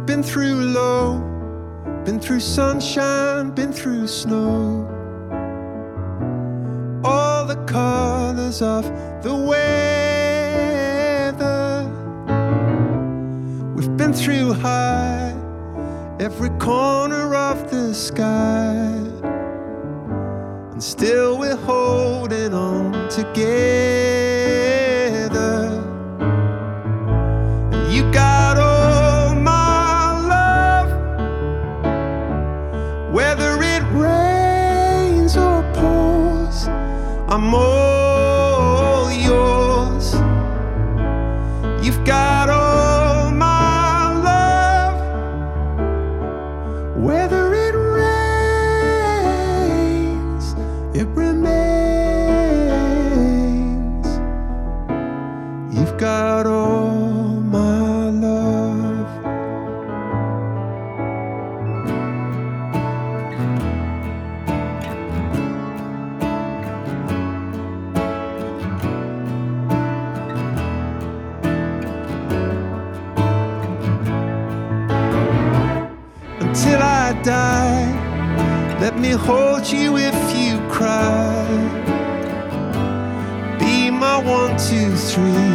been through low, been through sunshine, been through snow. All the colors of the weather. We've been through high, every corner of the sky, and still we're holding on together. And you got all my love, whether it rains or pours, I'm all yours. You've got all my love, whether it rains, it remains. You've got all my love. Until I die, let me hold you if you cry. Be my 1, 2, 3.